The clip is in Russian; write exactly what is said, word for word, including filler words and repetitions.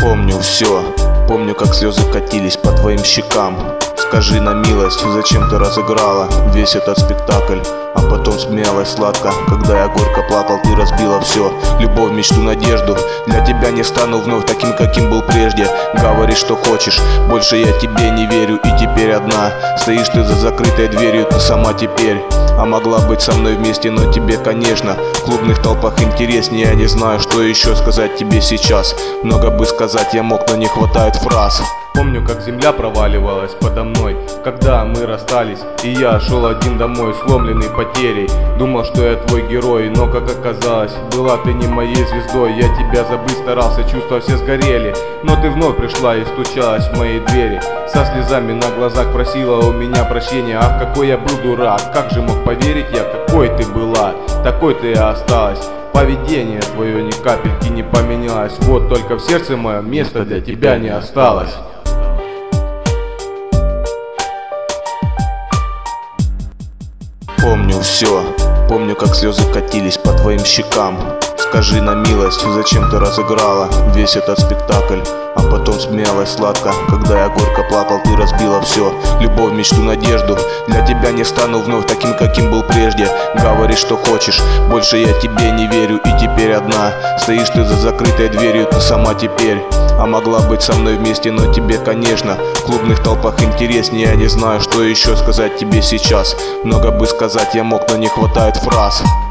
Помню все, помню, как слезы катились по твоим щекам. Скажи на милость, зачем ты разыграла весь этот спектакль, а потом смеялась сладко, когда я горько плакал. Ты разбила все, любовь, мечту, надежду. Для тебя не стану вновь таким, каким был прежде. Говори, что хочешь, больше я тебе не верю. И теперь одна стоишь ты за закрытой дверью, ты сама теперь. А могла быть со мной вместе, но тебе, конечно, в клубных толпах интереснее. Я не знаю, что еще сказать тебе сейчас. Много бы сказать я мог, но не хватает фраз. Помню, как земля проваливалась подо мной, когда мы расстались, и я шел один домой, сломленный потерей. Думал, что я твой герой, но как оказалось, была ты не моей звездой. Я тебя забыть старался, чувства все сгорели, но ты вновь пришла и стучалась в мои двери. Со слезами на глазах просила у меня прощения. Ах, какой я был дурак, как же мог поверить я, какой ты была, такой ты и осталась. Поведение твое ни капельки не поменялось, вот только в сердце моем места для тебя не осталось. Помню все, помню, как слезы катились по твоим щекам. Скажи на милость, зачем ты разыграла весь этот спектакль, а потом смеялась сладко, когда я горько плакал. Ты разбила все, любовь, мечту, надежду. Для тебя не стану вновь таким, каким был прежде. Говори, что хочешь, больше я тебе не верю. И теперь одна стоишь ты за закрытой дверью, ты сама теперь. А могла быть со мной вместе, но тебе, конечно, в клубных толпах интереснее. Я не знаю, что еще сказать тебе сейчас. Много бы сказать я мог, но не хватает фраз.